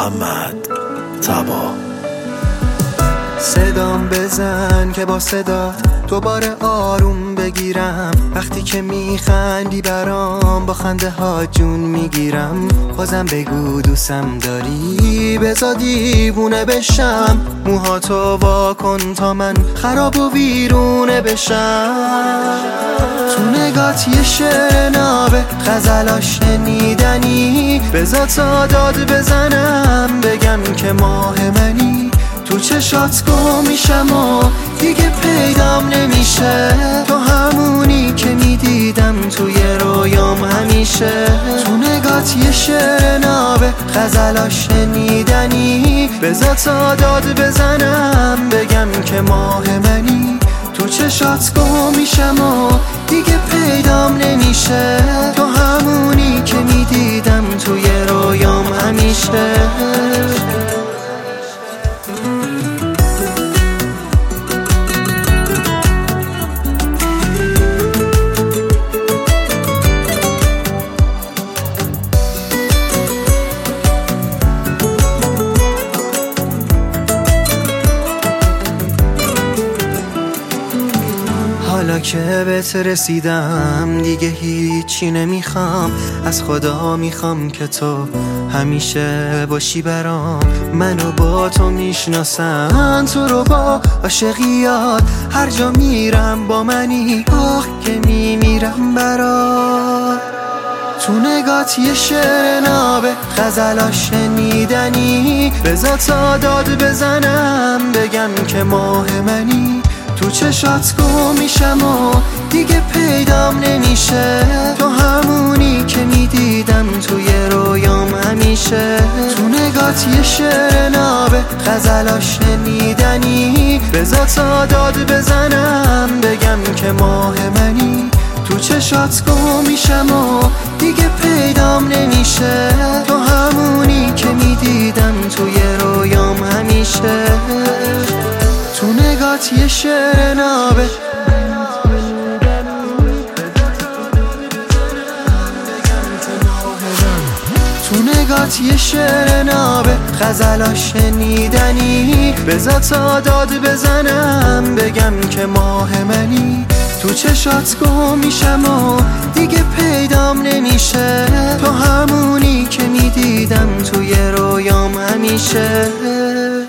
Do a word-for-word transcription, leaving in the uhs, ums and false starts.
محمد تبا. صدام بزن که با صدات دوباره آروم بگیرم، وقتی که میخندی برام با خنده ها جون میگیرم. بازم بگو دوستم داری، بزا دیوونه بشم، موهاتو وا کن تا من خراب و ویرونه بشم. تو نگات یه شعر نابه، غزلاش شنیدنی، بزا تا داد بزنم بگم که ماه منی. تو چشات گم میشم و دیگه پیدام نمیشه، تو همونی که میدیدم توی رویام همیشه. تو نگات یه شعر نابه، غزلاش شنیدنی، بزا تا داد بزنم بگم که ماه منی. تو چشات گم میشم و دیگه پیدام نمیشه، تو همونی که میدیدم توی رویام همیشه. حالا که بهت رسیدم دیگه هیچی نمیخوام، از خدا میخوام که تو همیشه باشی برام. منو با تو میشناسن تو رو با عاشقیات، هر جا میرم با منی، آه که میمیرم برات. تو نگات یه شعر نابه، غزلاش شنیدنی، بزا تا داد بزنم بگم که ماه منی. تو چشات گم میشم و دیگه پیدام نمیشه، تو همونی که میدیدم توی رویام همیشه. تو نگات یه شعر نابه، غزلاش شنیدنی، بزا تا داد بزنم بگم که ماه منی. تو چشات گم میشم و دیگه پیدام نمیشه، تو همونی که میدیدم توی رویام همیشه. تو نگات یه شعر نابه، تو نگات یه شعر نابه، غزلاش شنیدنی، بزا تا داد بزنم بگم که ماه منی. تو چشات گم میشم و دیگه پیدام نمیشه، تو همونی که میدیدم توی رویام همیشه.